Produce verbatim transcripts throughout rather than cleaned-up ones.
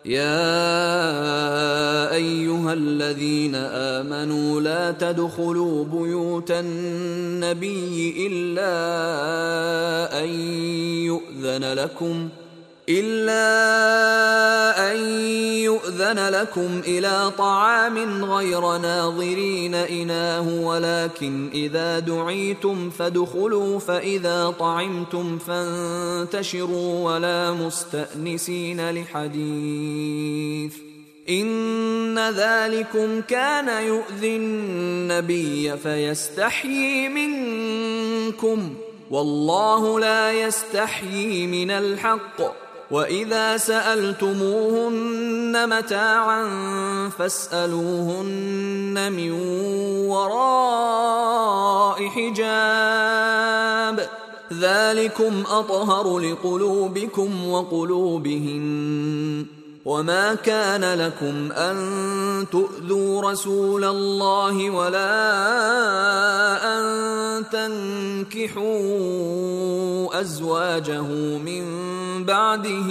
يا أيها الذين آمنوا لا تدخلوا بيوت النبي إلا أن يؤذن لكم إلا أن يؤذن لكم إلى طعام غير ناظرين إناه ولكن إذا دعيتم فادخلوا فإذا طعمتم فانتشروا ولا مستأنسين لحديث إن ذلكم كان يؤذي النبي فيستحيي منكم والله لا يستحيي من الحق وإذا سألتموهن متاعا فاسألوهن من وراء حجاب ذلكم أطهر لقلوبكم وقلوبهن وما كان لكم أن تؤذوا رسول الله ولا أن تنكحوا أزواجه من بعده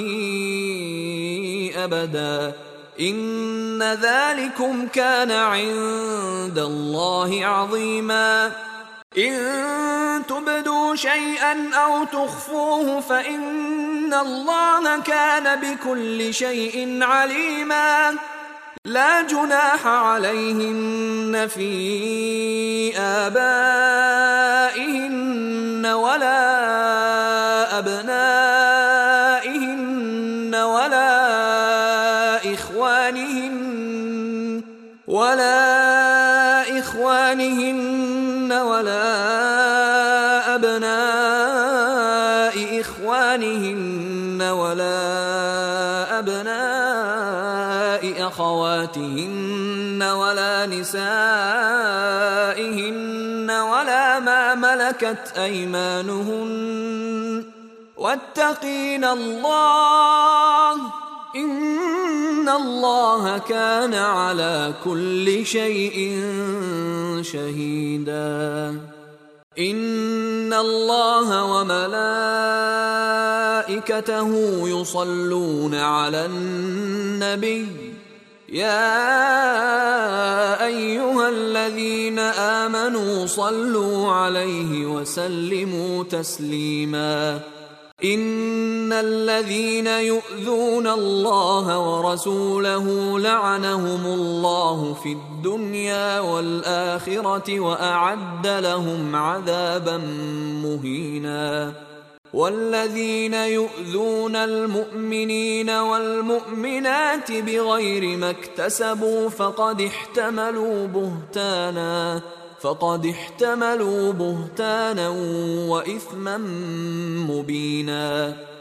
أبدا إن ذلكم كان عند الله عظيما إن تبدوا شيئا أو تخفوه فإن الله كان بكل شيء عليما لا جناح عليهن في آبائهن ولا أبنائهن ولا إخوانهن ولا إخوانهن ولا أبناء إخوانهن ولا أبناء أخواتهن ولا نسائهن ولا ما ملكت أيمانهن واتقين الله إن الله كان على كل شيء شهيدا إن الله وملائكته يصلون على النبي يا أيها الذين آمنوا صلوا عليه وسلموا تسليما إن الذين يؤذون الله ورسوله لعنهم الله في الدنيا والآخرة وأعد لهم عذابا مهينا والذين يؤذون المؤمنين والمؤمنات بغير ما اكتسبوا فقد احتملوا بهتانا فقد احتملوا بهتانا وإثما مبينا